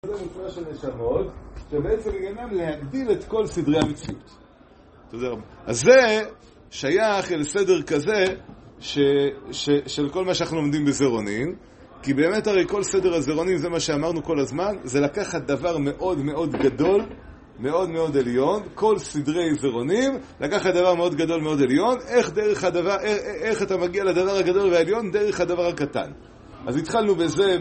זה מצווה של נשמות, שבעצם עניינם להגדיל את כל סדרי המציאות. תודה רבה. אז זה שייך אל סדר כזה של כל מה שאנחנו לומדים בזרונים, כי באמת הרי כל סדר הזרונים, זה מה שאמרנו כל הזמן, זה לקחת דבר מאוד מאוד גדול, מאוד מאוד עליון, כל סדרי זרונים, לקחת דבר מאוד גדול מאוד עליון, איך אתה מגיע לדבר הגדול והעליון דרך הדבר הקטן. אז התחלנו בזה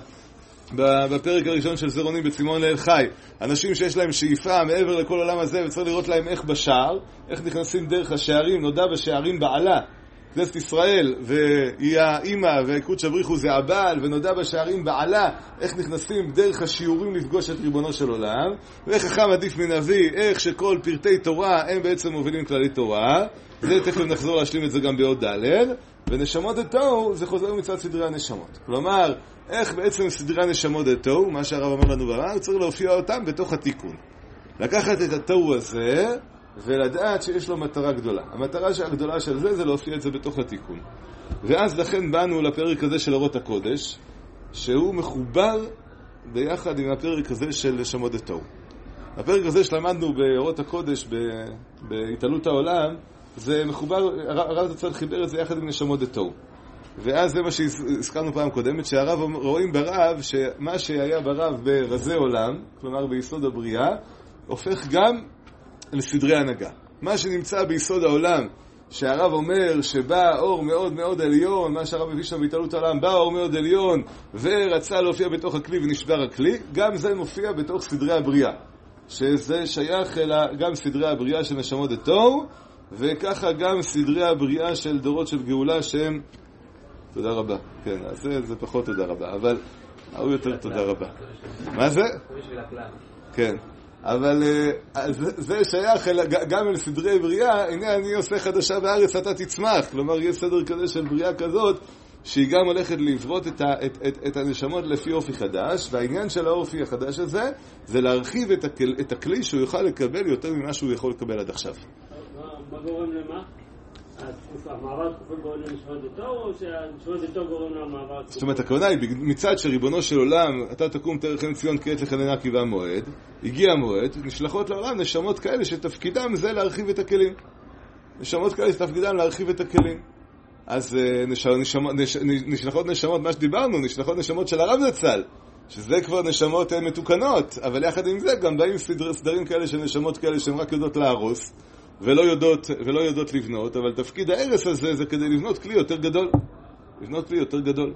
בפרק הראשון של זרונים בצימון לאל חי. אנשים שיש להם שאיפה מעבר לכל עולם הזה, וצריך לראות להם איך בשער, איך נכנסים דרך השערים, נודע בשערים בעלה, כנסת ישראל, והיא האמא, ויקוד שבריחו זה הבעל, ונודע בשערים בעלה, איך נכנסים דרך השיעורים לפגוש את ריבונו של עולם, ואיך חכם עדיף מנביא, איך שכל פרטי תורה הם בעצם מובילים כללי תורה. זה תכף נחזור להשלים את זה גם בעוד ד'. ונשמות התוהו זה חוזר מצד סדרי הנשמות. כלומר, איך בעצם סדרי הנשמות התוהו, מה שהרב אמר לנו ברב, צריך להופיע אותם בתוך התיקון. לקחת את התוהו הזה ולדעת שיש לו מטרה גדולה. המטרה הגדולה של זה להופיע את זה בתוך התיקון. ואז לכן באנו לפרק הזה של אורות הקודש, שהוא מחובר ביחד עם הפרק הזה של נשמות התוהו. הפרק הזה שלמדנו באורות הקודש בהתעלות העולם, זה מחובר, הרב צריך חיבר את זה יחד עם נשמות התוהו. ואז זה מה שהזכרנו פעם קודמת, שהרב רואים ברב שמה שהיה ברב ברזי עולם, כלומר ביסוד הבריאה, הופך גם לסדרי הנהגה. מה שנמצא ביסוד העולם, שהרב אומר שבא אור מאוד מאוד עליון, מה שהרב הביא שם בהתעלות העולם, בא אור מאוד עליון ורצה להופיע בתוך הכלי ונשבר הכלי, גם זה מופיע בתוך סדרי הבריאה, שזה שייך גם סדרי הבריאה של נשמות התוהו, וככה גם סדרי הבריאה של דורות של גאולה שהם, תודה רבה, כן, אז זה פחות תודה רבה, אבל הוא יותר תודה רבה. מה זה? כן, אבל זה שייך גם אל סדרי בריאה. הנה אני עושה חדשה בארץ אתה תצמח, כלומר יש סדר כזה של בריאה כזאת שהיא גם הולכת לברות את הנשמות לפי אופי חדש, והעניין של האופי החדש הזה זה להרחיב את הכלי שהוא יוכל לקבל יותר ממה שהוא יכול לקבל עד עכשיו. מה גורם למה? המעבר תקופות גורם לנשמות התוהו, או שהנשמות התוהו גורם למעבר תקופות? זאת אומרת, הכוונה היא, מצד שריבונו של עולם, אתה תקום תרחם ציון כעת לחננה כי בא מועד, הגיע המועד, נשלחות לעולם נשמות כאלה שתפקידם זה להרחיב את הכלים. נשמות כאלה שתפקידם להרחיב את הכלים. אז נשלחות נשמות, מה שדיברנו, נשלחות נשמות של הרב זצ"ל, שזה כבר נשמות מתוקנות, אבל יחד עם זה גם באים סדרים כאלה של נשמות כאלה שהן רק יודעות להרוס, ולא יודעות לבנות, אבל תפקיד הערס הזה זה כדי לבנות כלי יותר גדול. לבנות כלי יותר גדול.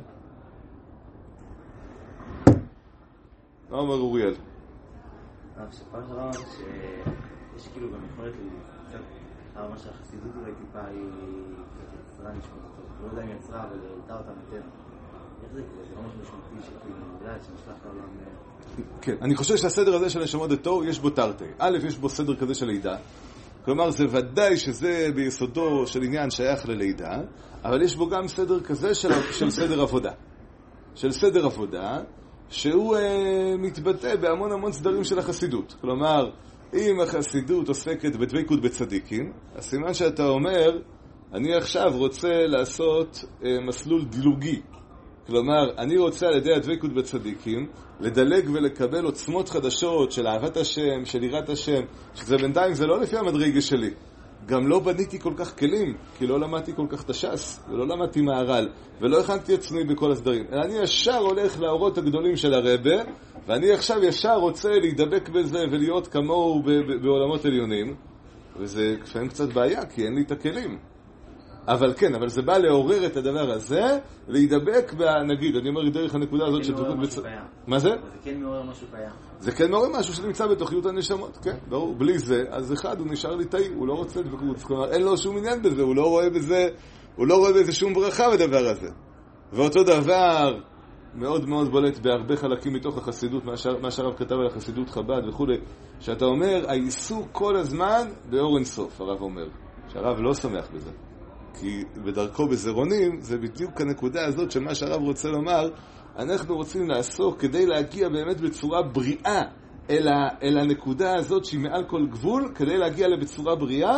מה אומר אוריאל? שפעם שלנו שיש כאילו גם יכולת מה שהחסידות אולי טיפה היא יצרה נשמות אותו. לא יודע אם יצרה, אבל העלתה אותה מטבע. איך זה קורה? זה לא משהו משמעותי שכאילו אולי שנשלח לעולם... כן, אני חושב שהסדר הזה של נשמות התוהו יש בו תרתי. א', יש בו סדר כזה של לידה. כלומר, זה ודאי שזה ביסודו של עניין שייך ללידה, אבל יש בו גם סדר כזה של סדר עבודה. של סדר עבודה, שהוא מתבטא בהמון המון סדרים של החסידות. כלומר, אם החסידות עוסקת בדבקות בצדיקים, הסימן שאתה אומר, אני עכשיו רוצה לעשות מסלול דילוגי. כלומר, אני רוצה על ידי הדבקות בצדיקים לדלג ולקבל עוצמות חדשות של אהבת השם, של יראת השם, שזה בינתיים זה לא לפי המדרגה שלי. גם לא בניתי כל כך כלים, כי לא למדתי כל כך תשס, ולא למדתי מערל, ולא הכנתי עצמי בכל הסדרים. אני ישר הולך לאורות הגדולים של הרבה, ואני עכשיו ישר רוצה להידבק בזה ולהיות כמוהו בעולמות עליונים, וזה לפעמים קצת בעיה, כי אין לי את הכלים. אבל כן, אבל זה בא לעורר את הדבר הזה, להידבק נגיד, אני אומר דרך הנקודה הזאת של דבקות מה זה? זה כן מעורר משהו קיים. זה כן מעורר משהו שנמצא בתוכיות הנשמות, כן, ברור. בלי זה, אז אחד, הוא נשאר ליטאי, הוא לא רוצה דבקות, כלומר, אין לו שום עניין בזה, הוא לא רואה בזה שום ברכה בדבר הזה. ואותו דבר, מאוד מאוד בולט בהרבה חלקים מתוך החסידות, מה שהרב כתב על החסידות חב"ד וכו', שאתה אומר, העיסוק כל הזמן באור אין סוף, הרב אומר, שהרב לא שמח בזה. כי בדרכו בזרונים זה בדיוק הנקודה הזאת של מה שהרב רוצה לומר, אנחנו רוצים לעסוק כדי להגיע באמת בצורה בריאה אל הנקודה הזאת שהיא מעל כל גבול, כדי להגיע לבצורה בריאה,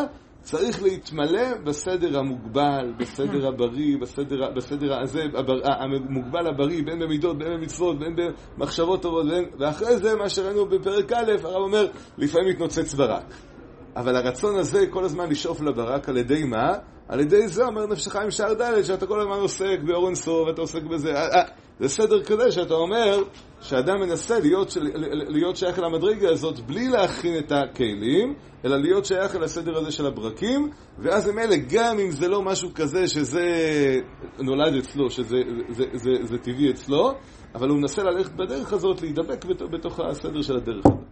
צריך להתמלא בסדר המוגבל, בסדר הבריא, בסדר הזה, המוגבל הבריא, בין במידות, בין במצוות, בין במחשבות טובות, ואחרי זה מה שראינו בפרק א', הרב אומר, לפעמים מתנוצץ ברק. אבל הרצון הזה כל הזמן לשאוף לברק על ידי מה? על ידי זה אומר נפשך עם שער ד' שאתה כל הזמן עוסק באור אין סוף, ואתה עוסק בזה. זה סדר כזה שאתה אומר שאדם מנסה להיות שייך למדרגה הזאת בלי להכין את הכלים, אלא להיות שייך לסדר הזה של הברקים, ואז הם אלה, גם אם זה לא משהו כזה שזה נולד אצלו, שזה טבעי אצלו, אבל הוא מנסה ללכת בדרך הזאת, להידבק בתוך הסדר של הדרך הזאת.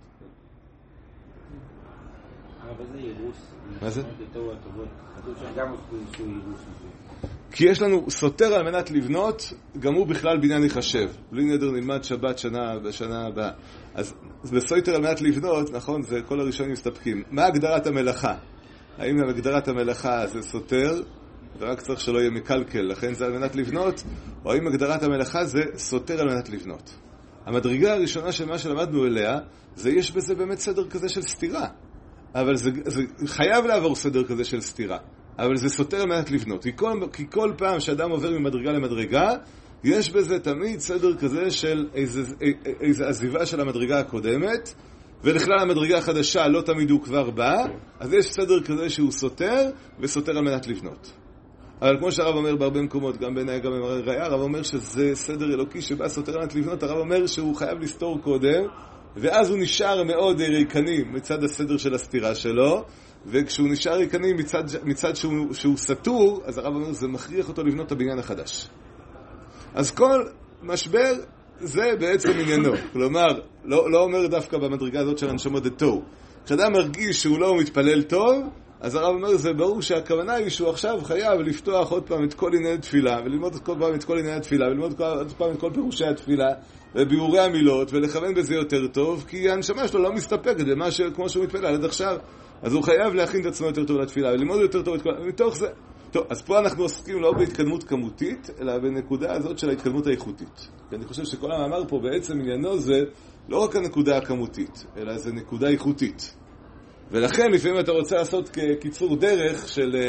אבל זה יירוס. מה זה? כתוב שגם שהוא יירוס. כי יש לנו סותר על מנת לבנות, גם הוא בכלל בניין יחשב. בלי נדר נלמד שבת בשנה הבאה. אז בסויטר על מנת לבנות, נכון, זה כל הראשונים מסתפקים. מה הגדרת המלאכה? האם הגדרת המלאכה זה סותר, ורק צריך שלא יהיה מקלקל, לכן זה על מנת לבנות, או האם הגדרת המלאכה זה סותר על מנת לבנות? המדרגה הראשונה של מה שלמדנו אליה, זה יש בזה באמת סדר כזה של סתירה. אבל זה חייב לעבור סדר כזה של סתירה. אבל זה סותר על מנת לבנות. כי כל פעם שאדם עובר ממדרגה למדרגה, יש בזה תמיד סדר כזה של איזו עזיבה של המדרגה הקודמת, ולכלל המדרגה החדשה לא תמיד הוא כבר בא, אז יש סדר כזה שהוא סותר, וסותר על מנת לבנות. אבל כמו שהרב אומר בהרבה מקומות, גם בעיניי גם במראה ראיה, הרב אומר שזה סדר אלוקי שבא סותר על מנת לבנות, הרב אומר שהוא חייב לסתור קודם, ואז הוא נשאר מאוד ריקני מצד הסדר של הסתירה שלו, וכשהוא נשאר ריקני מצד שהוא סתור, אז הרב אומר, זה מכריח אותו לבנות את הבניין החדש. אז כל משבר זה בעצם עניינו. כלומר, לא אומר דווקא במדרגה הזאת של הנשמות דתו. כשאדם מרגיש שהוא לא מתפלל טוב, אז הרב אומר, זה ברור שהכוונה היא שהוא עכשיו חייב לפתוח עוד פעם את כל ענייני התפילה, וללמוד כל פעם את כל ענייני התפילה, וללמוד עוד פעם את כל פירושי התפילה, וביאורי המילות, ולכוון בזה יותר טוב, כי הנשמה שלו לא מסתפקת במה כמו שהוא מתפלל עד עכשיו. אז הוא חייב להכין את עצמו יותר טוב לתפילה, וללמוד יותר טוב את כל... מתוך זה. טוב, אז פה אנחנו עוסקים לא בהתקדמות כמותית, אלא בנקודה הזאת של ההתקדמות האיכותית. כי אני חושב שכל המאמר פה בעצם עניינו זה לא רק הנקודה הכמותית, אלא זה נקודה איכותית. ולכן לפעמים אתה רוצה לעשות קיצור דרך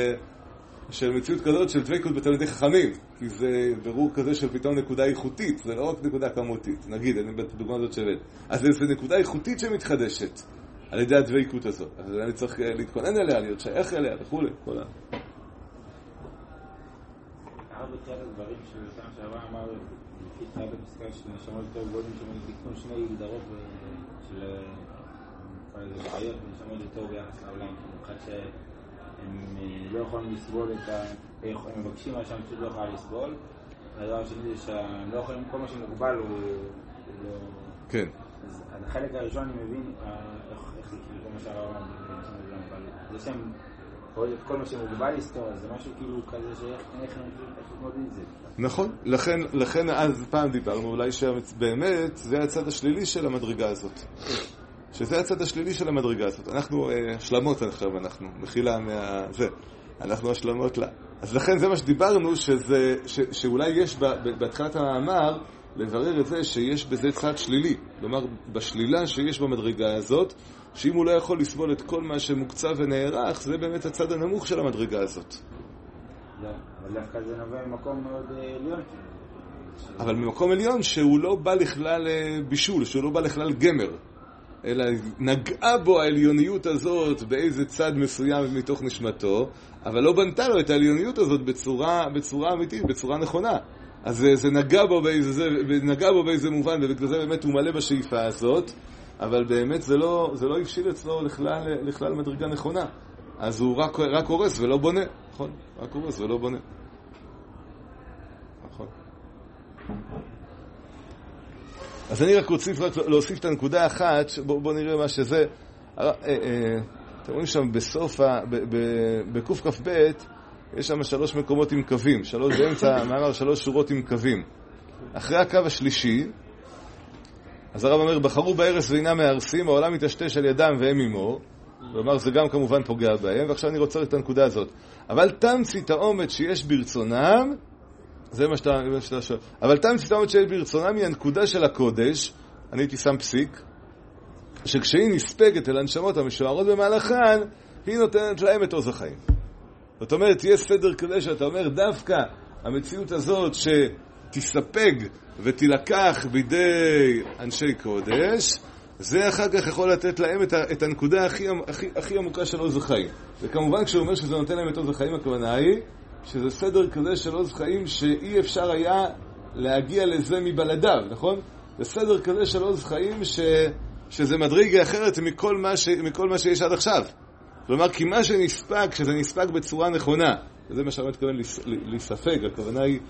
של מציאות כזאת של דבקות בתלמידי חכמים, כי זה ברור כזה של פתאום נקודה איכותית, זה לא רק נקודה כמותית. נגיד, אני בדוגמה הזאת שווה. אז זה נקודה איכותית שמתחדשת על ידי הדבקות הזאת. אז אני צריך להתכונן אליה, להיות שייך אליה וכו'. כל ה... הרב בתחילת הדברים שבשם שעבר אמר, לפי תחילת הפסקה של נשמות יותר גדולים, שמתקנו שני גדרות של בעיות ונשמות יותר ביחס לעולם. אחד שהם לא יכולים לסבול את ה... הם מבקשים מה שהמציאות לא יכולה לסבול. הדבר השני זה שהם לא יכולים, כל מה שמוגבל הוא לא... כן. אז החלק הראשון אני מבין איך זה כאילו מה שהרב אמר בנשמות עולם, אבל זה שהם... כל מה שמוגבל היסטוריה, זה משהו כאילו כזה שאיך נתמודד עם זה. נכון, לכן אז פעם דיברנו, אולי שבאמת זה הצד השלילי של המדרגה הזאת. שזה הצד השלילי של המדרגה הזאת. אנחנו השלמות עכשיו, אנחנו מחילה זה. אנחנו השלמות לה. אז לכן זה מה שדיברנו, שאולי יש בהתחלת המאמר לברר את זה שיש בזה צד שלילי. כלומר, בשלילה שיש במדרגה הזאת, שאם הוא לא יכול לסבול את כל מה שמוקצב ונערך, זה באמת הצד הנמוך של המדרגה הזאת. אבל דווקא זה נובע ממקום מאוד עליון. אבל ממקום עליון שהוא לא בא לכלל בישול, שהוא לא בא לכלל גמר, אלא נגעה בו העליוניות הזאת באיזה צד מסוים מתוך נשמתו, אבל לא בנתה לו את העליוניות הזאת בצורה אמיתית, בצורה נכונה. אז זה נגע בו באיזה מובן, ובגלל זה באמת הוא מלא בשאיפה הזאת, אבל באמת זה לא הבשיל אצלו לכלל מדרגה נכונה. אז הוא רק הורס ולא בונה. נכון? רק הורס ולא בונה. נכון. אז אני רק רוצה להוסיף את הנקודה אחת, בוא נראה מה שזה. אתם רואים שם בסוף, בקוף כף בית, יש שם 3 מקומות עם קווים. באמצע המאמר 3 שורות עם קווים. אחרי הקו השלישי, אז הרב אומר, בחרו בארץ ואינם מהרסים, העולם מתשתש על ידם והם עמו. כלומר, זה גם כמובן פוגע בהם, ועכשיו אני רוצה את הנקודה הזאת. אבל תמצית האומץ שיש ברצונם, זה מה שאתה שואל. אבל תמצית האומץ שיש ברצונם היא הנקודה של הקודש, אני הייתי שם פסיק, שכשהיא נספגת אל הנשמות המשוערות במהלכן, היא נותנת להם את עוז החיים. זאת אומרת, יש סדר כזה שאתה אומר, דווקא המציאות הזאת שתספג ותילקח בידי אנשי קודש, זה אחר כך יכול לתת להם את הנקודה הכי עמוקה של עוז החיים. וכמובן כשהוא אומר שזה נותן להם את עוז החיים, הכוונה היא שזה סדר כזה של עוז חיים שאי אפשר היה להגיע לזה מבלדיו, נכון? זה סדר כזה של עוז חיים שזה מדרגה אחרת מכל מה שיש עד עכשיו. כלומר, כי מה שנספק, כשזה נספק בצורה נכונה, וזה מה שאני מתכוון להספק, הכוונה היא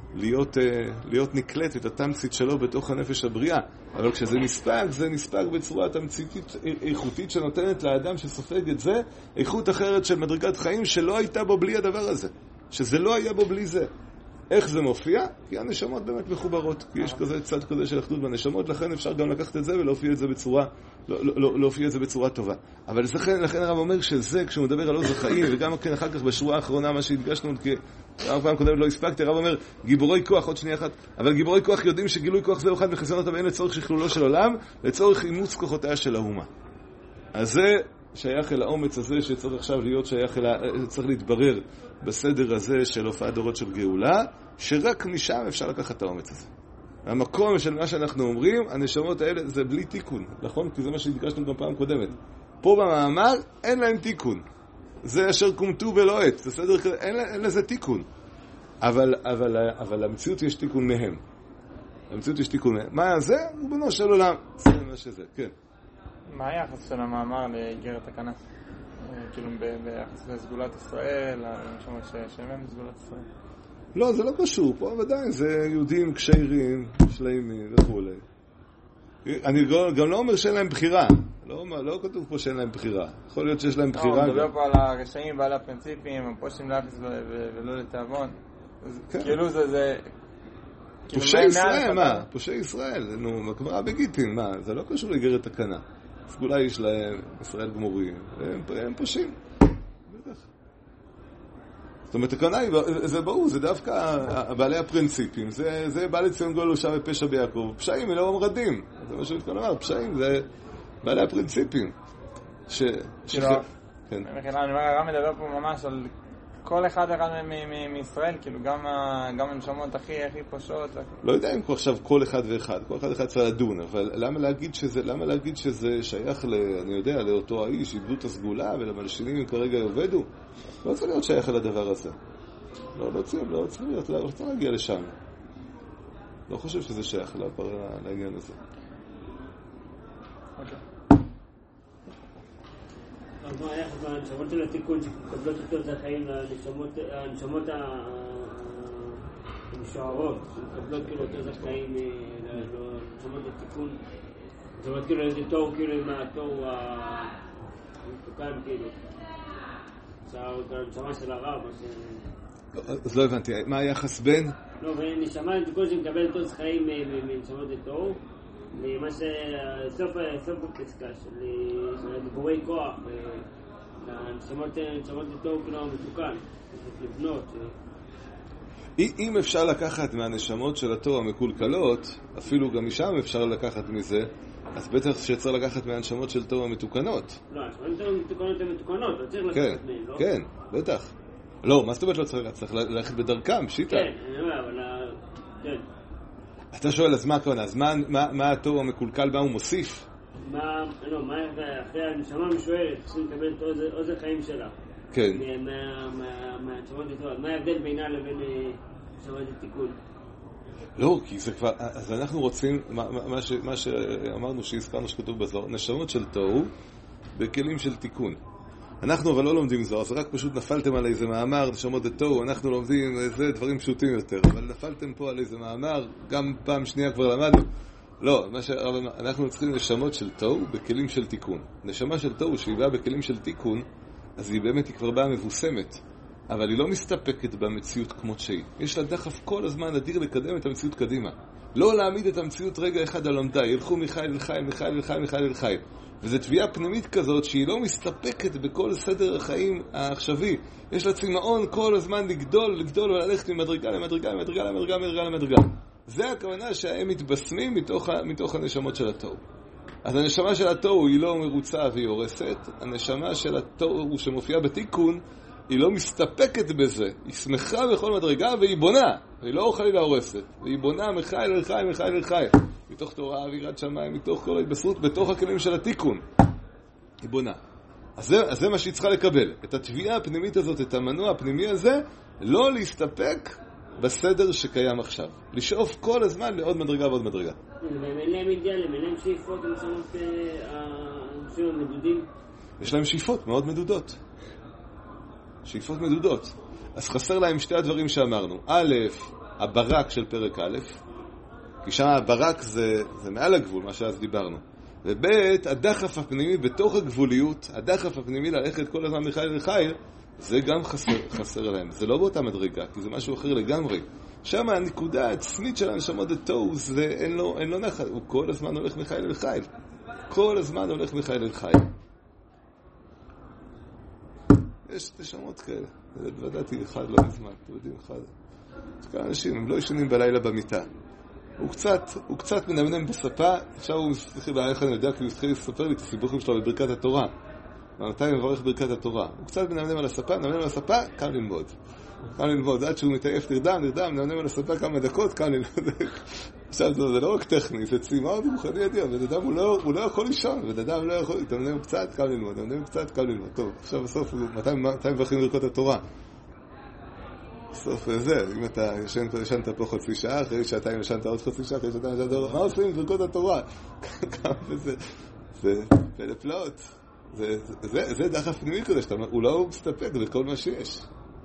להיות נקלטת, התמצית שלו בתוך הנפש הבריאה. אבל כשזה נספק, זה נספק בצורה תמציתית איכותית שנותנת לאדם שסופג את זה, איכות אחרת של מדרגת חיים שלא הייתה בו בלי הדבר הזה. שזה לא היה בו בלי זה. איך זה מופיע? כי הנשמות באמת מחוברות, כי יש כזה צד כזה של אחדות בנשמות, לכן אפשר גם לקחת את זה ולהופיע את זה בצורה, להופיע את זה בצורה טובה. אבל לכן הרב אומר שזה, כשהוא מדבר על עוז החיים, וגם כן אחר כך בשורה האחרונה, מה שהדגשנו, כי פעם קודמת לא הספקתי, הרב אומר, גיבורי כוח, עוד שנייה אחת, אבל גיבורי כוח יודעים שגילוי כוח זהו אחד מחסרונות הבאים לצורך שכלולו של עולם, לצורך אימוץ כוחותיה של האומה. אז זה שייך אל האומץ הזה שצריך עכשיו להיות שייך צריך להתברר בסדר הזה של הופעת דורות של גאולה, שרק משם אפשר לקחת את האומץ הזה. המקום של מה שאנחנו אומרים, הנשמות האלה זה בלי תיקון, נכון? כי זה מה שהדגשנו גם פעם קודמת. פה במאמר אין להם תיקון. זה אשר קומתו בלא עת, זה סדר כזה, אין לזה תיקון. אבל המציאות יש תיקון מהם. המציאות יש תיקון מהם. מה זה? הוא בנו של עולם. זה מה שזה, כן. מה היחס של המאמר לאיגרת הכנס? כאילו ביחס לסגולת ישראל, לנשמות שהם סגולת ישראל? לא, זה לא קשור. פה ודאי זה יהודים קשיירים, שלמים וכו'. אני גם לא אומר שאין להם בחירה. לא כתוב פה שאין להם בחירה. יכול להיות שיש להם בחירה. אני מדבר פה על הרשעים ועל הפרינציפים, הם פושעים לאפס ולא לתאבון. כאילו זה... פושעי ישראל, מה? פושעי ישראל, נו, הגמרא בגיטין, מה? זה לא קשור לאיגרת הכנס. סגולה יש להם, ישראל גמורים, הם פושעים. זאת אומרת, הכוונה היא, זה ברור, זה דווקא בעלי הפרינציפים, זה בעלי ציון גואל הושע ופשע ביעקב, פשעים אלא מרדים, זה מה שאני מתכוון לומר, פשעים זה בעלי הפרינציפים. אני גם מדבר פה ממש על כל אחד מישראל, כאילו גם הנשמות הכי פושעות. לא יודע אם עכשיו כל אחד ואחד, כל אחד צריך לדון, אבל למה להגיד שזה שייך, אני יודע, לאותו האיש, איבדו את הסגולה ולמלשינים כרגע יובדו? לא צריך להיות שייך לדבר הזה. לא צריך להגיע לשם. לא חושב שזה שייך לעניין הזה. אז מה היחס לנשמות של התיקון שקבלות יותר זה החיים לנשמות המשוערות שמקבלות כאילו יותר זכאים לנשמות התיקון, זאת אומרת כאילו איזה תור, כאילו מה התור המתוקן כאילו הנשמה של הרב. אז לא הבנתי, מה היחס בין? לא, ונשמה לתיקון שמקבל יותר זכאים מנשמות התור למה שסוף בפסקה של דיבורי כוח לנשמות לתור כאילו מתוקן לבנות. אם אפשר לקחת מהנשמות של התור המקולקלות, אפילו גם משם אפשר לקחת מזה, אז בטח שצריך לקחת מהנשמות של תור המתוקנות. לא, הנשמות המתוקנות הן מתוקנות, לא צריך לקחת מהן, לא? כן, בטח. לא, מה זאת אומרת לא צריך ללכת בדרכם, שיטה. כן, אני אומר, אבל... כן. אתה שואל, אז מה הכוונה? אז מה התור המקולקל, מה הוא מוסיף? מה אחרי הנשמה המשוערת, צריכים לקבל את עוז החיים שלה. כן. מהנשמות לתור. מה ההבדל בינה לבין נשמות התיקון? לא, כי זה כבר... אז אנחנו רוצים, מה שאמרנו שהזכרנו שכתוב בזוהר, נשמות של תור בכלים של תיקון. אנחנו אבל לא לומדים זוהר, אז רק פשוט נפלתם על איזה מאמר, נשמות התור, אנחנו לומדים איזה דברים פשוטים יותר, אבל נפלתם פה על איזה מאמר, גם פעם שנייה כבר למדנו. לא, אנחנו צריכים נשמות של תור בכלים של תיקון. נשמה של תור שהיא באה בכלים של תיקון, אז היא באמת כבר באה מבוסמת, אבל היא לא מסתפקת במציאות כמות שהיא. יש לה דחף כל הזמן אדיר לקדם את המציאות קדימה. לא להעמיד את המציאות רגע אחד על עמדה, ילכו מיכאל אל חיים, מיכאל אל חיים, מיכאל אל חיים. וזו תביעה פנימית כזאת שהיא לא מסתפקת בכל סדר החיים העכשווי. יש לה צמאון כל הזמן לגדול וללכת ממדרגה למדרגה, ממדרגה למדרגה, ממדרגה למדרגה. זה הכוונה שהם מתבשמים מתוך הנשמות של התור. אז הנשמה של התוהו היא לא מרוצה והיא הורסת, הנשמה של התוהו שמופיעה בתיקון היא לא מסתפקת בזה, היא שמחה בכל מדרגה והיא בונה, והיא לא חלילה הורסת, והיא בונה מחיל אל חיל, מחיל אל חיל, מתוך תורה אווירת שמיים, מתוך כל ההתבשרות, בתוך הכלים של התיקון, היא בונה. אז זה מה שהיא צריכה לקבל, את התביעה הפנימית הזאת, את המנוע הפנימי הזה, לא להסתפק בסדר שקיים עכשיו, לשאוף כל הזמן לעוד מדרגה ועוד מדרגה. והם אין להם אידיאלים, אין להם שאיפות, הם שמות האנשים המדודים. יש להם שאיפות מאוד מדודות. שאיפות מדודות. אז חסר להם שתי הדברים שאמרנו. א', הברק של פרק א', כי שם הברק זה מעל הגבול, מה שאז דיברנו. וב', הדחף הפנימי בתוך הגבוליות, הדחף הפנימי ללכת כל הזמן מחיל לחיל, זה גם חסר להם. זה לא באותה מדרגה, כי זה משהו אחר לגמרי. שם הנקודה העצמית של הנשמות התוהו, זה אין לו נחת. הוא כל הזמן הולך מחיל אל חיל. כל הזמן הולך מחיל אל חיל. יש נשמות כאלה. ודעתי אחד לא מזמן. אתם יודעים, אחד. כמה אנשים, הם לא ישנים בלילה במיטה. הוא קצת מנמנם בספה. עכשיו הוא מסתכל איך אני יודע, כי הוא התחיל לספר לי את הסיבוכים שלו בברכת התורה. מתי מברך ברכת התורה. הוא קצת מנמנם על הספה, קם ללמוד. עד שהוא מתעייף נרדם, מנמנם על הספה כמה דקות, קם ללמוד. עכשיו זה לא רק טכני, זה צימאוד מוכני ידיע, בן-אדם הוא לא יכול לישון, בן-אדם לא יכול, תמנם קצת, קם ללמוד. טוב, עכשיו בסוף, מתי מברכים ברכות התורה? בסוף זה, אם אתה ישנת פה חצי שעה, אחרי שעתיים ישנת עוד חצי שעה, אחרי שעתיים ישנת עוד, מה עושים ברכות התורה? כמה זה פלא פלאות. זה דחף פנימי כזה, הוא לא מסתפק בכל מה שיש.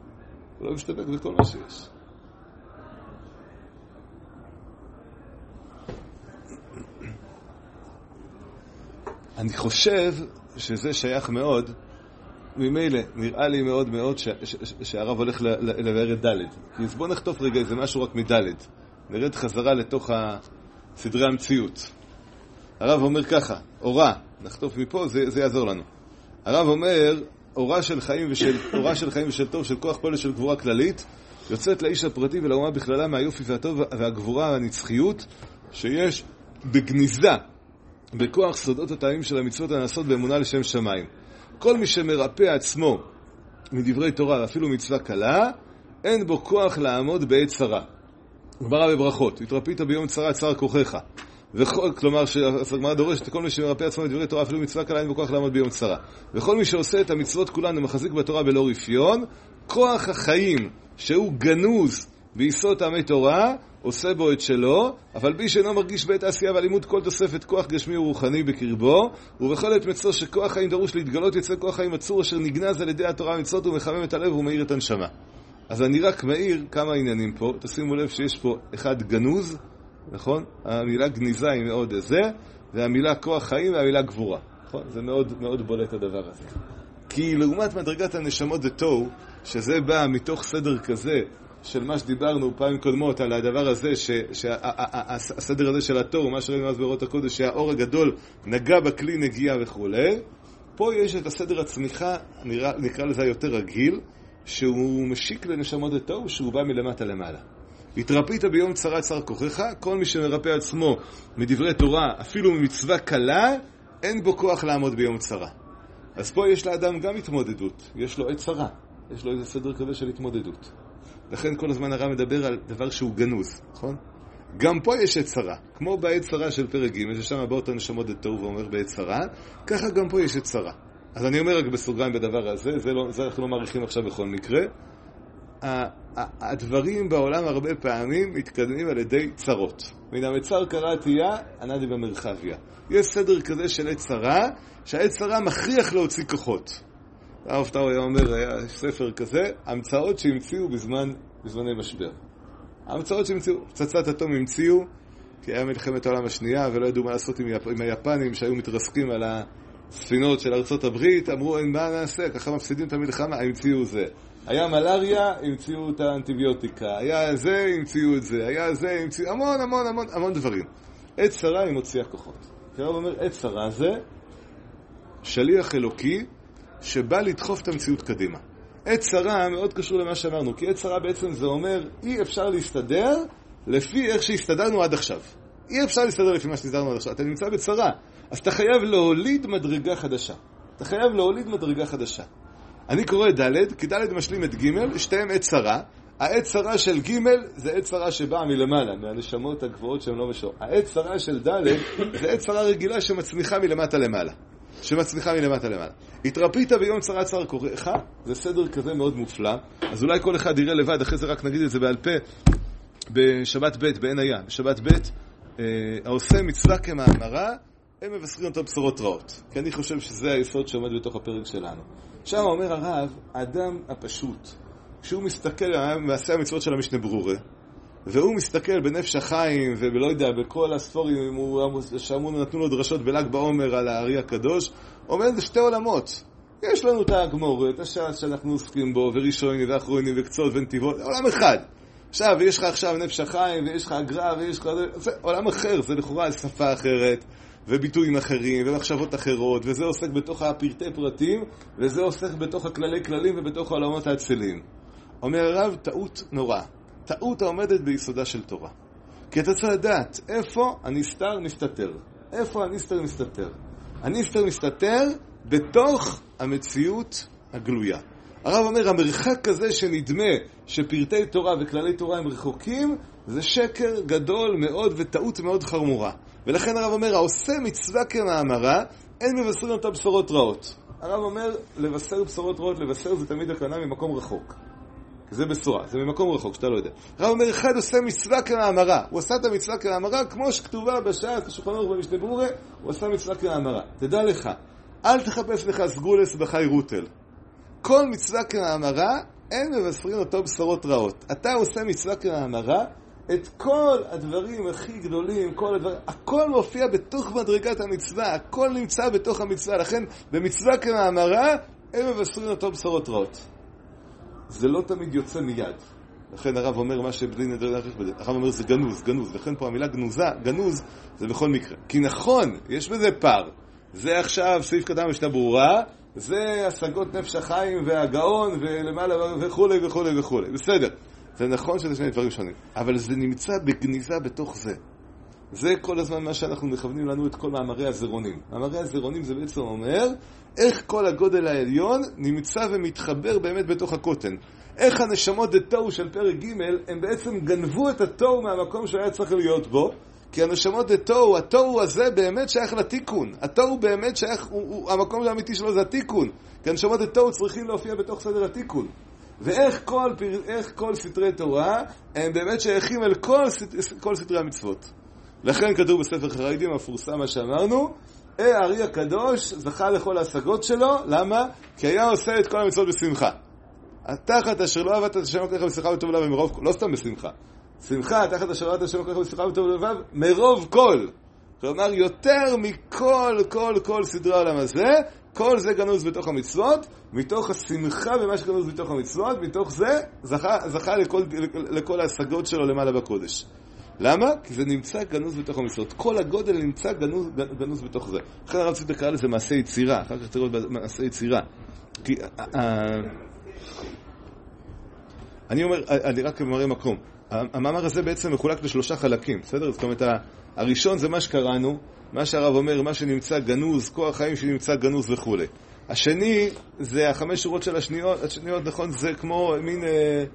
אני חושב שזה שייך מאוד, ממילא נראה לי מאוד מאוד שהרב הולך לבאר את ד', כי אז בוא נחטוף רגע, זה משהו רק מד', נרד חזרה לתוך סדרי המציאות. הרב אומר ככה, אורה, נחטוף מפה, זה יעזור לנו. הרב אומר, אורה של חיים ושל טוב, של כוח פועל של גבורה כללית, יוצאת לאיש הפרטי ולאומה בכללה מהיופי והטוב והגבורה והנצחיות שיש בגניזה, בכוח סודות הטעמים של המצוות הנעשות באמונה לשם שמיים. כל מי שמרפא עצמו מדברי תורה, אפילו מצווה קלה, אין בו כוח לעמוד בעת צרה. גמרא בברכות, התרפית ביום צרה, צר כוחך. כלומר, הגמרא דורשת, כל מי שמרפא עצמו מדברי תורה, אפילו מצווה קלה, אין בו כוח לעמוד ביום צרה. וכל מי שעושה את המצוות כולן ומחזיק בתורה בלא רפיון, כוח החיים שהוא גנוז ביסוד טעמי תורה, עושה בו את שלו, אבל בי שאינו מרגיש בעת עשייה והלימוד כל תוספת כוח גשמי ורוחני בקרבו, ובכל עת מצוא שכוח חיים דרוש להתגלות, יצא כוח חיים עצור אשר נגנז על ידי התורה המצוות ומחמם את הלב ומאיר את הנשמה. אז אני רק מאיר כמה עניינים פה, תשימו לב שיש פה אחד גנוז, נכון? המילה גניזה היא מאוד זה, והמילה כוח חיים והמילה גבורה, נכון? זה מאוד מאוד בולט הדבר הזה. כי לעומת מדרגת הנשמות דתו, שזה בא מתוך סדר כזה, של מה שדיברנו פעמים קודמות על הדבר הזה, שהסדר הזה של התור, מה שראינו אז באורות הקודש, שהאור הגדול נגע בכלי נגיעה וכו'. פה יש את הסדר הצמיחה, נקרא לזה יותר רגיל, שהוא משיק לנשמות התור, שהוא בא מלמטה למעלה. התרפית ביום צרה צר כוחך, כל מי שמרפא עצמו מדברי תורה, אפילו ממצווה קלה, אין בו כוח לעמוד ביום צרה. אז פה יש לאדם גם התמודדות, יש לו עת צרה, יש לו איזה סדר כזה של התמודדות. לכן כל הזמן הרב מדבר על דבר שהוא גנוז, נכון? גם פה יש עת צרה, כמו בעת צרה של פרק ג' ששם באות הנשמות דתו ואומר בעת צרה, ככה גם פה יש עת צרה. אז אני אומר רק בסוגריים בדבר הזה, זה אנחנו לא מעריכים עכשיו בכל מקרה. הדברים בעולם הרבה פעמים מתקדמים על ידי צרות. מן המצר קראתיה, ענדי במרחביה. יש סדר כזה של עת צרה, שהעת צרה מכריח להוציא כוחות. הרב טאו היה אומר, היה ספר כזה, המצאות שהמציאו בזמני משבר. המצאות שהמציאו, פצצת אטום המציאו, כי היה מלחמת העולם השנייה, ולא ידעו מה לעשות עם היפנים שהיו מתרסקים על הספינות של ארצות הברית, אמרו, אין מה נעשה, ככה מפסידים את המלחמה, המציאו זה. היה מלריה, המציאו את האנטיביוטיקה, היה זה, המציאו את זה, היה זה, המציאו המון דברים. עת צרה היא מוציאה כוחות. הרב אומר, עת צרה זה שליח אלוקי, שבא לדחוף את המציאות קדימה. עת צרה מאוד קשור למה שאמרנו, כי עת צרה בעצם זה אומר, אי אפשר להסתדר לפי איך שהסתדרנו עד עכשיו. אי אפשר להסתדר לפי מה שהסתדרנו עד עכשיו. אתה נמצא בצרה. אז אתה חייב להוליד מדרגה חדשה. אתה חייב להוליד מדרגה חדשה. אני קורא את ד', כי ד' משלים את ג', שתיהם עת צרה. העת צרה של ג' זה עת צרה שבאה מלמעלה, מהנשמות הגבוהות שהן לא משור. העת צרה של ד' זה עת צרה רגילה שמצמיחה מלמטה למעלה. שמצמיחה מלמטה למעלה. התרפית ביום צרה צר קוראך, זה סדר כזה מאוד מופלא. אז אולי כל אחד יראה לבד, אחרי זה רק נגיד את זה בעל פה, בשבת ב' בעין היה. בשבת ב' העושה מצווה כמאמרה, הם מבשרים אותו בשורות רעות. כי אני חושב שזה היסוד שעומד בתוך הפרק שלנו. שם אומר הרב, האדם הפשוט, כשהוא מסתכל על מעשה המצוות של המשנה ברורה, והוא מסתכל בנפש החיים ובלא יודע, בכל הספורים שאמרו נתנו לו דרשות בל"ג בעומר על הארי הקדוש, אומר זה שתי עולמות. יש לנו את הגמור, את השעה שאנחנו עוסקים בו, וראשוני ואחרוני וקצות ונתיבות, עולם אחד. עכשיו, ויש לך עכשיו נפש החיים, ויש לך אגרה, ויש לך... זה עולם אחר, זה לכאורה שפה אחרת, וביטויים אחרים, ומחשבות אחרות, וזה עוסק בתוך הפרטי פרטים, וזה עוסק בתוך הכללי כללים ובתוך העולמות האצליים. אומר הרב, טעות נורא. טעות העומדת ביסודה של תורה. כי אתה צריך לדעת איפה הנסתר מסתתר. איפה הנסתר מסתתר? הנסתר מסתתר בתוך המציאות הגלויה. הרב אומר, המרחק הזה שנדמה שפרטי תורה וכללי תורה הם רחוקים, זה שקר גדול מאוד וטעות מאוד חמורה. ולכן הרב אומר, העושה מצווה כמאמרה, אין מבשרים אותה בשורות רעות. הרב אומר, לבשר בשורות רעות, לבשר זה תמיד הכוונה ממקום רחוק. זה בשורה, זה ממקום רחוק, שאתה לא יודע. הרב אומר, אחד עושה מצווה כמאמרה. הוא עשה את המצווה כמאמרה, כמו שכתובה בשעה, השולחן ערוך במשנה ברורה, הוא עשה מצווה כמאמרה. תדע לך, אל תחפש לך סגולס בחי רוטל. כל מצווה כמאמרה, אין מבשרים אותו בשורות רעות. אתה עושה מצווה כמאמרה, את כל הדברים הכי גדולים, כל הדברים, הכל מופיע בתוך מדרגת המצווה, הכל נמצא בתוך המצווה, לכן במצווה כמאמרה, אין מבשרים אותו בשורות רעות. זה לא תמיד יוצא מיד. לכן הרב אומר מה שבלי נדר להעריך בזה. הרב אומר זה גנוז, גנוז. לכן פה המילה גנוזה, גנוז, זה בכל מקרה. כי נכון, יש בזה פער. זה עכשיו סעיף קדם משנה ברורה, זה השגות נפש החיים והגאון ולמעלה וכולי וכולי וכולי. בסדר. זה נכון שזה שני דברים שונים. אבל זה נמצא בגניזה בתוך זה. זה כל הזמן מה שאנחנו מכוונים לנו את כל מאמרי הזרונים. מאמרי הזרונים זה בעצם אומר איך כל הגודל העליון נמצא ומתחבר באמת בתוך הקוטן. איך הנשמות דתו של פרק ג' הם בעצם גנבו את התוהו מהמקום שהיה צריך להיות בו, כי הנשמות דתו, התוהו הזה באמת שייך לתיקון. התוהו באמת שייך, המקום האמיתי שלו זה התיקון. כי הנשמות דתו צריכים להופיע בתוך סדר התיקון. ואיך כל סתרי תורה הם באמת שייכים אל כל סתרי המצוות. לכן כתוב בספר חריידים המפורסם מה שאמרנו, הארי הקדוש זכה לכל ההשגות שלו. למה? כי היה עושה את כל המצוות בשמחה. תחת אשר לא עבדת השם אלוקיך בשמחה וטוב לבב מרוב כל, לא סתם בשמחה. שמחה תחת אשר לא עבדת השם אלוקיך בשמחה וטוב לבב מרוב כל. כלומר יותר כל סדרי העולם הזה, כל זה גנוז בתוך המצוות, מתוך השמחה במה שגנוז בתוך המצוות, מתוך זה זכה לכל ההשגות שלו למעלה בקודש. למה? כי זה נמצא גנוז בתוך המצוות. כל הגודל נמצא גנוז בתוך זה. אחרי הרב ציטה קרא לזה מעשה יצירה. אחר כך תראו מעשה יצירה. כי אני אומר, אני רק מראה מקום. המאמר הזה בעצם מחולק לשלושה חלקים. בסדר? זאת אומרת, הראשון זה מה שקראנו, מה שהרב אומר, מה שנמצא גנוז, כוח חיים שנמצא גנוז וכו'. השני זה החמש שורות של השניות, נכון? זה כמו מין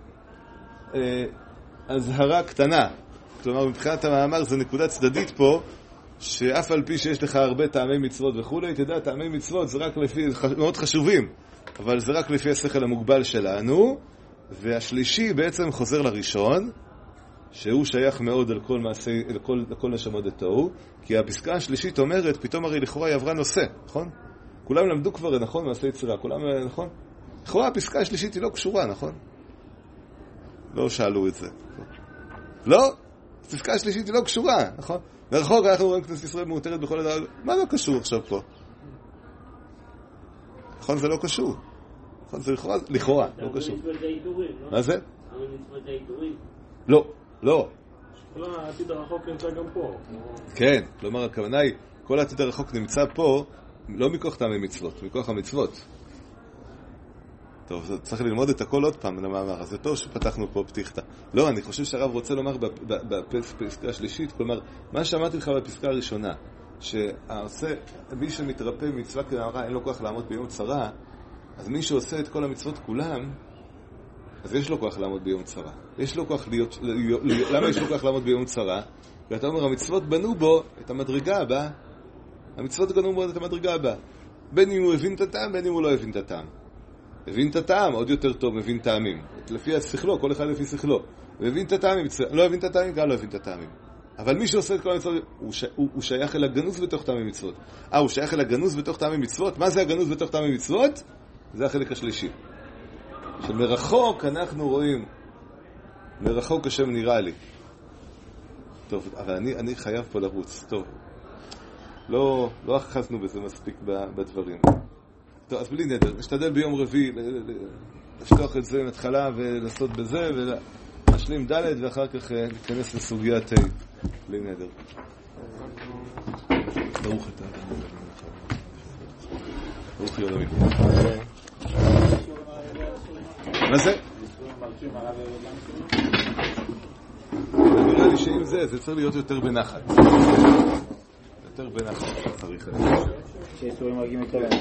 הזהרה קטנה. כלומר, מבחינת המאמר זה נקודה צדדית פה, שאף על פי שיש לך הרבה טעמי מצוות וכו', תדע, טעמי מצוות זה רק לפי, מאוד חשובים, אבל זה רק לפי השכל המוגבל שלנו. והשלישי בעצם חוזר לראשון, שהוא שייך מאוד על כל מעשי, לכל נשמות דתו, כי הפסקה השלישית אומרת, פתאום הרי לכאורה היא עברה נושא, נכון? כולם למדו כבר, נכון? מעשי יצירה, כולם, נכון? לכאורה הפסקה השלישית היא לא קשורה, נכון? לא שאלו את זה. לא? הפסקה השלישית היא לא קשורה, נכון? מרחוק אנחנו רואים כנסת ישראל מאותרת בכל הדבר. מה לא קשור עכשיו פה? נכון, זה לא קשור. נכון, זה לכאורה, לא קשור. מה זה? לא, לא. כל העתיד הרחוק נמצא גם פה. כן, כלומר הכוונה היא, כל העתיד הרחוק נמצא פה, לא מכוח טעמי מצוות, מכוח המצוות. טוב, צריך ללמוד את הכל עוד פעם למאמר, אז זה טוב שפתחנו פה פתיחתא. לא, אני חושב שהרב רוצה לומר בפסקה השלישית, כלומר, מה שאמרתי לך בפסקה הראשונה, מי שמתרפא במצווה כמאמרה אין לו כוח לעמוד ביום צרה, אז מי שעושה את כל המצוות כולם, אז יש לו כוח לעמוד ביום צרה. יש לו כוח למה יש לו כוח לעמוד ביום צרה? ואתה אומר, המצוות בנו בו את המדרגה הבאה. המצוות בנו בו את המדרגה הבאה. בין אם הוא הבין את הטעם, בין אם הוא לא הבין את הטעם. הבין את הטעם, עוד יותר טוב, מבין טעמים. לפי השכלו, כל אחד לפי שכלו. מבין את הטעמים, לא הבין את הטעמים, גם לא הבין את הטעמים. אבל מי שעושה את כל המצוות, הוא שייך אל הגנוז בתוך טעמים מצוות. הוא שייך אל הגנוז בתוך טעמים מצוות? מה זה הגנוז בתוך טעמים מצוות? זה החלק השלישי. שמרחוק אנחנו רואים, מרחוק השם נראה לי. טוב, אבל אני חייב פה לרוץ. טוב. לא אחזנו בזה מספיק בדברים. טוב, אז בלי נדר. נשתדל ביום רביעי לפתוח את זה מהתחלה ולעשות בזה ולהשלים ד' ואחר כך ניכנס לסוגיית ה'. בלי נדר. ברוך אתה. ברוך יום המיקום. מה זה? נראה לי שאם זה צריך להיות יותר בנחת. יותר בנחת צריך. שיש דברים מרגיעים יותר.